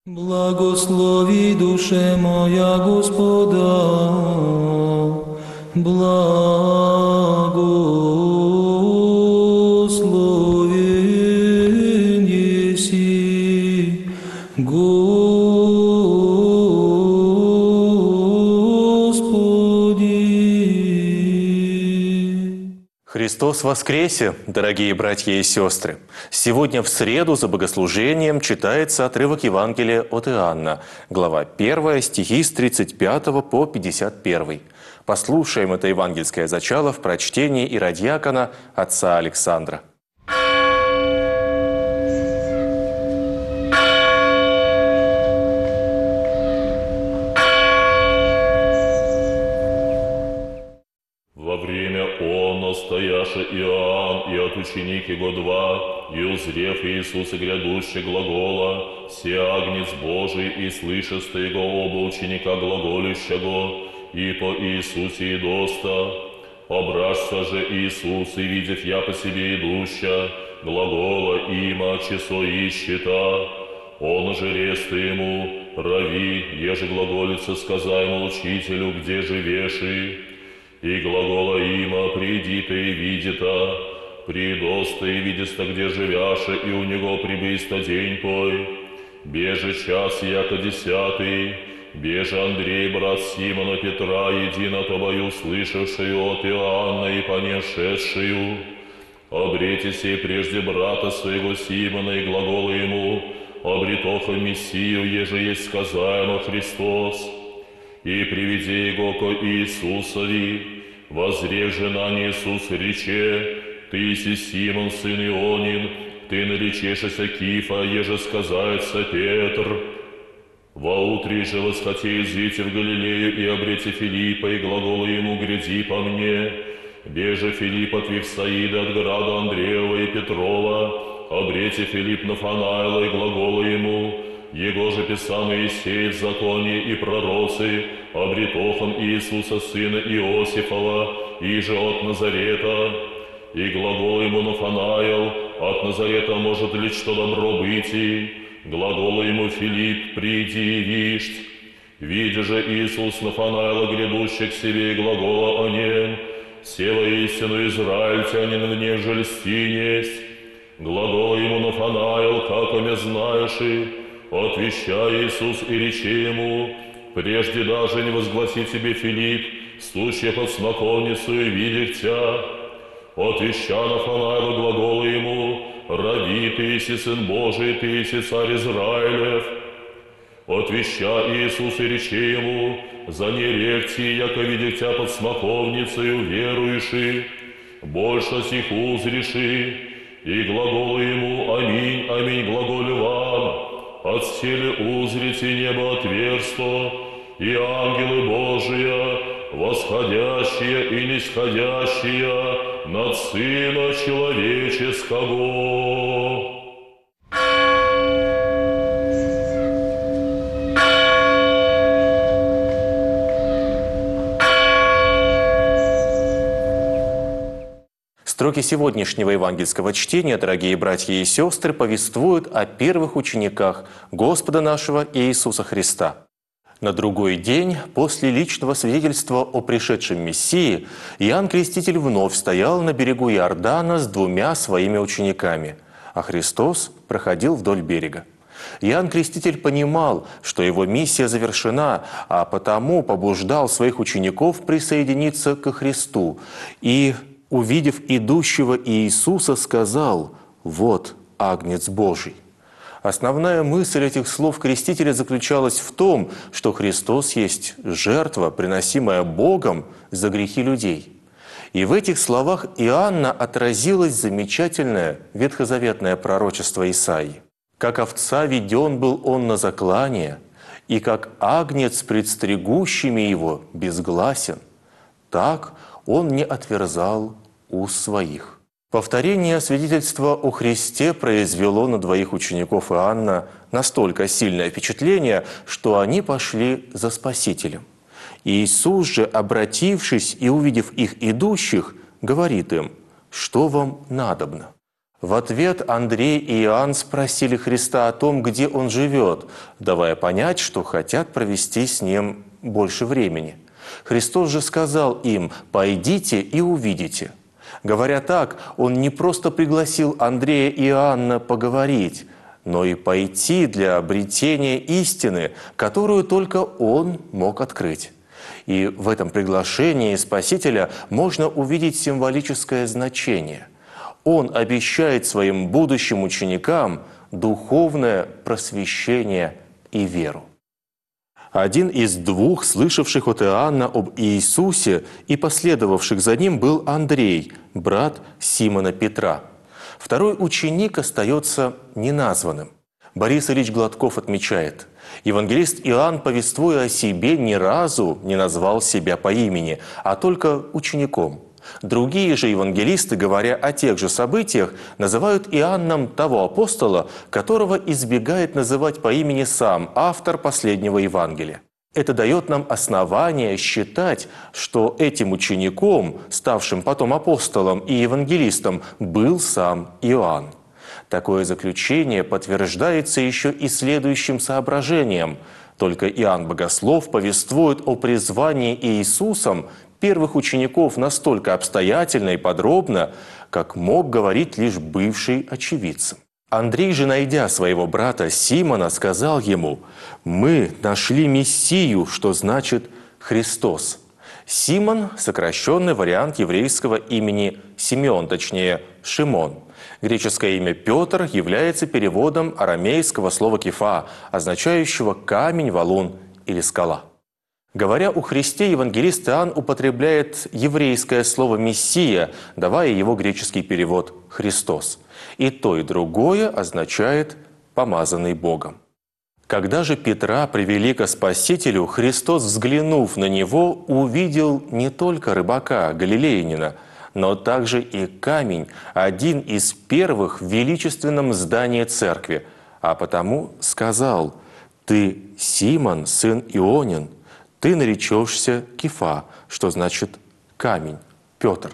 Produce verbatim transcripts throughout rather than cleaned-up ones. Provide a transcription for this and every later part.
Благослови, душе моя, Господа, благословен еси, Господи. Христос воскресе, дорогие братья и сестры! Сегодня в среду за богослужением читается отрывок Евангелия от Иоанна, глава первая, стихи с тридцать пятого по пятьдесят первый. Послушаем это евангельское зачало в прочтении иродиакона отца Александра. Во время оно стояше Иоанн и от ученик его два, и узрев Иисуса грядуще глагола, «Се агнец Божий, и слышаste его оба ученика глаголющего, и по Иисусе идоста. Обращся же Иисус, и видев я по себе идуща, глагола има, часо ищета. Он же рест ему, рави, еже глаголица, сказай ему учителю, где живеши? И глагола има, придита и видита, придоста и видиста, где живяше, и у него прибыста день пой. Беже час, яко десятый, беже Андрей, брат Симона Петра, едино тобою услышавшую от Иоанна и понесшедшую. Обрете сей прежде брата своего Симона, и глагола ему, обретоха Мессию, еже есть сказаемо Христос. И приведи его ко Иисусови, возрев же на Иисус рече, «Ты си Симон, сын Ионин, ты наречешься Кифа, еже сказается Петр». Воутре же восхоте изыти в Галилею и обрете Филиппа, и глагола ему, «Гряди по мне». Беже Филипп от Вифсаида, от града Андреева и Петрова, обрете Филипп Нафанаила, и глагола ему, «Его же писал Моисей в законе и пророцы, обретохом Иисуса сына Иосифова, и же от Назарета». И глагол ему Нафанаил, «От Назарета может ли что добро быть?» Глагол ему Филипп, «Приди и вишь». Видя же Иисус Нафанаила, грядущих к себе, и глагола о нем, «Се воистину израильтянин, мне же льсти несть». Глагол ему Нафанаил, «Как оме знаешь и?» Отвещая Иисус и речи ему, «Прежде даже не возгласи тебе Филипп, стуча под смоковницу и видев тебя». Отвеща Нафанаила глагола ему, «Рави, ты иси Сын Божий, ты иси Царь Израилев». Отвеща Иисус и речи ему, «За неректи, яко видев тебя под смоковницею, веруеши, больше сих узреши». И глагола ему, «Аминь, аминь, глаголю вам». Отселе узрите небо отверсто, и ангелы Божия, восходящие и нисходящие над Сына Человеческого. Строки сегодняшнего евангельского чтения, дорогие братья и сестры, повествуют о первых учениках Господа нашего Иисуса Христа. На другой день, после личного свидетельства о пришедшем Мессии, Иоанн Креститель вновь стоял на берегу Иордана с двумя своими учениками, а Христос проходил вдоль берега. Иоанн Креститель понимал, что его миссия завершена, а потому побуждал своих учеников присоединиться ко Христу и, увидев идущего Иисуса, сказал: «Вот Агнец Божий». Основная мысль этих слов Крестителя заключалась в том, что Христос есть жертва, приносимая Богом за грехи людей. И в этих словах Иоанна отразилось замечательное ветхозаветное пророчество Исаии. «Как овца веден был он на заклание, и как агнец пред стригущими его безгласен, так он не отверзал уст своих». Повторение свидетельства о Христе произвело на двоих учеников Иоанна настолько сильное впечатление, что они пошли за Спасителем. Иисус же, обратившись и увидев их идущих, говорит им: «Что вам надобно?» В ответ Андрей и Иоанн спросили Христа о том, где он живет, давая понять, что хотят провести с ним больше времени. Христос же сказал им: «Пойдите и увидите». Говоря так, он не просто пригласил Андрея и Иоанна поговорить, но и пойти для обретения истины, которую только он мог открыть. И в этом приглашении Спасителя можно увидеть символическое значение. Он обещает своим будущим ученикам духовное просвещение и веру. Один из двух, слышавших от Иоанна об Иисусе и последовавших за ним, был Андрей, брат Симона Петра. Второй ученик остается неназванным. Борис Ильич Гладков отмечает: евангелист Иоанн, повествуя о себе, ни разу не назвал себя по имени, а только учеником. Другие же евангелисты, говоря о тех же событиях, называют Иоанном того апостола, которого избегает называть по имени сам автор последнего Евангелия. Это дает нам основание считать, что этим учеником, ставшим потом апостолом и евангелистом, был сам Иоанн. Такое заключение подтверждается еще и следующим соображением. Только Иоанн Богослов повествует о призвании Иисусом первых учеников настолько обстоятельно и подробно, как мог говорить лишь бывший очевидцем. Андрей же, найдя своего брата Симона, сказал ему: «Мы нашли Мессию», что значит «Христос». Симон – сокращенный вариант еврейского имени Симеон, точнее Шимон. Греческое имя Петр является переводом арамейского слова «кефа», означающего «камень, валун» или «скала». Говоря о Христе, евангелист Иоанн употребляет еврейское слово «мессия», давая его греческий перевод «Христос». И то, и другое означает «помазанный Богом». Когда же Петра привели ко Спасителю, Христос, взглянув на него, увидел не только рыбака, галилеянина, но также и камень, один из первых в величественном здании церкви, а потому сказал: «Ты, Симон, сын Ионин, ты наречешься Кефа», что значит «камень», Петр.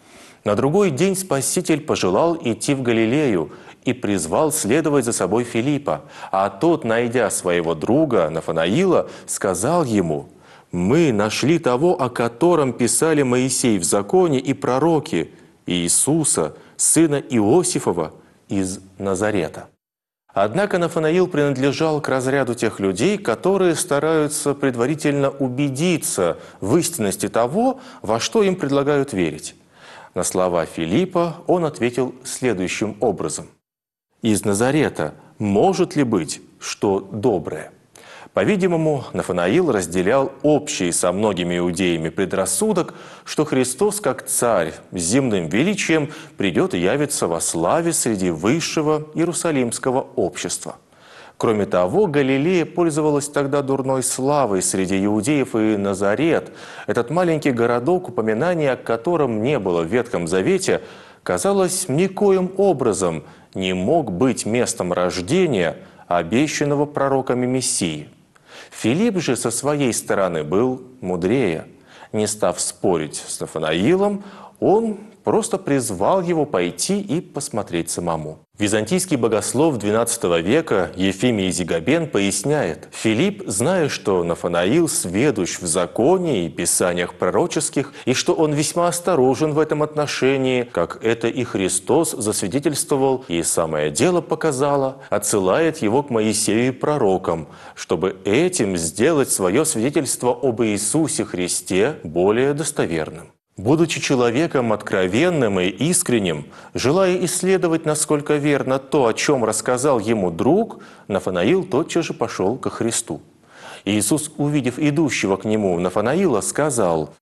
На другой день Спаситель пожелал идти в Галилею и призвал следовать за собой Филиппа, а тот, найдя своего друга Нафанаила, сказал ему: «Мы нашли того, о котором писали Моисей в законе и пророки, Иисуса, сына Иосифова из Назарета». Однако Нафанаил принадлежал к разряду тех людей, которые стараются предварительно убедиться в истинности того, во что им предлагают верить. На слова Филиппа он ответил следующим образом: «Из Назарета может ли быть что доброе?» По-видимому, Нафанаил разделял общий со многими иудеями предрассудок, что Христос, как царь с земным величием, придет и явится во славе среди высшего иерусалимского общества. Кроме того, Галилея пользовалась тогда дурной славой среди иудеев, и Назарет, этот маленький городок, упоминания о котором не было в Ветхом Завете, казалось, никоим образом не мог быть местом рождения обещанного пророками Мессии. Филипп же со своей стороны был мудрее. Не став спорить с Нафанаилом, он просто призвал его пойти и посмотреть самому. Византийский богослов двенадцатого века Ефимий Зигабен поясняет: Филипп, зная, что Нафанаил сведущ в законе и писаниях пророческих, и что он весьма осторожен в этом отношении, как это и Христос засвидетельствовал и самое дело показало, отсылает его к Моисею и пророкам, чтобы этим сделать свое свидетельство об Иисусе Христе более достоверным. Будучи человеком откровенным и искренним, желая исследовать, насколько верно то, о чем рассказал ему друг, Нафанаил тотчас же пошел ко Христу. Иисус, увидев идущего к нему Нафанаила, сказал: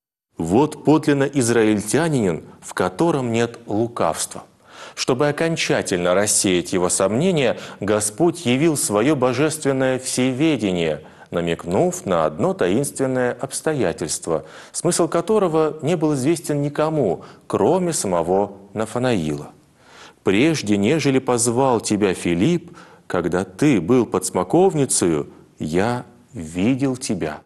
«Вот подлинно израильтянин, в котором нет лукавства». Чтобы окончательно рассеять его сомнения, Господь явил свое божественное всеведение, намекнув на одно таинственное обстоятельство, смысл которого не был известен никому, кроме самого Нафанаила. «Прежде, нежели позвал тебя Филипп, когда ты был под смоковницею, я видел тебя».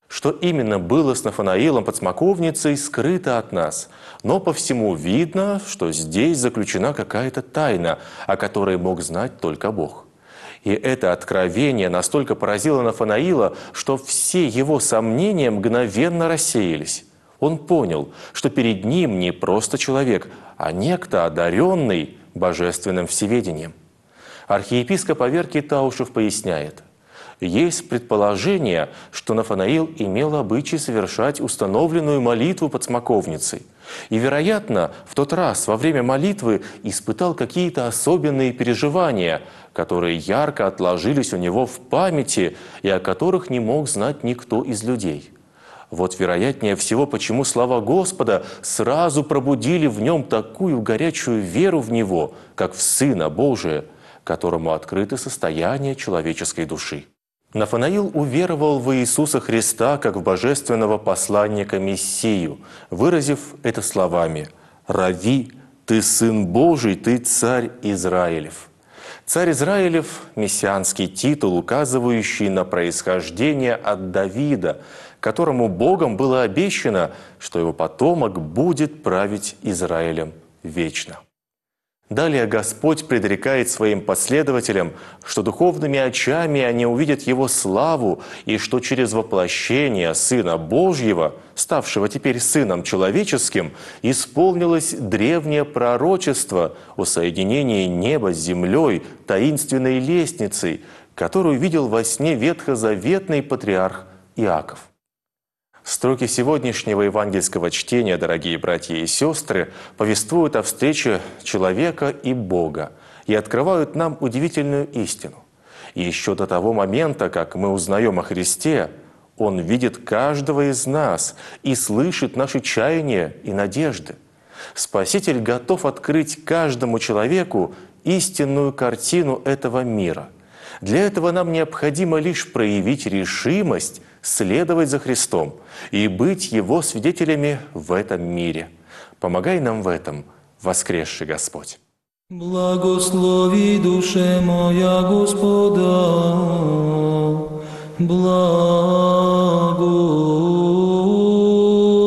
Что именно было с Нафанаилом под смоковницей, скрыто от нас. Но по всему видно, что здесь заключена какая-то тайна, о которой мог знать только Бог. И это откровение настолько поразило Нафанаила, что все его сомнения мгновенно рассеялись. Он понял, что перед ним не просто человек, а некто, одаренный божественным всеведением. Архиепископ Аверкий Таушев поясняет: есть предположение, что Нафанаил имел обычай совершать установленную молитву под смоковницей. И, вероятно, в тот раз во время молитвы испытал какие-то особенные переживания, которые ярко отложились у него в памяти и о которых не мог знать никто из людей. Вот вероятнее всего, почему слова Господа сразу пробудили в нем такую горячую веру в Него, как в Сына Божия, которому открыты состояния человеческой души. Нафанаил уверовал в Иисуса Христа как в божественного посланника Мессию, выразив это словами: «Рави, ты Сын Божий, ты Царь Израилев». Царь Израилев – мессианский титул, указывающий на происхождение от Давида, которому Богом было обещано, что его потомок будет править Израилем вечно. Далее Господь предрекает своим последователям, что духовными очами они увидят Его славу, и что через воплощение Сына Божьего, ставшего теперь Сыном Человеческим, исполнилось древнее пророчество о соединении неба с землей таинственной лестницей, которую видел во сне ветхозаветный патриарх Иаков. Строки сегодняшнего евангельского чтения, дорогие братья и сестры, повествуют о встрече человека и Бога и открывают нам удивительную истину. И еще до того момента, как мы узнаем о Христе, Он видит каждого из нас и слышит наши чаяния и надежды. Спаситель готов открыть каждому человеку истинную картину этого мира. Для этого нам необходимо лишь проявить решимость следовать за Христом и быть Его свидетелями в этом мире. Помогай нам в этом, воскресший Господь. Благослови душе моя Господа,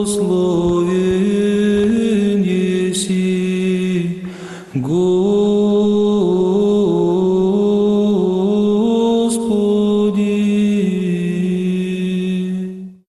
благословен еси, Господи.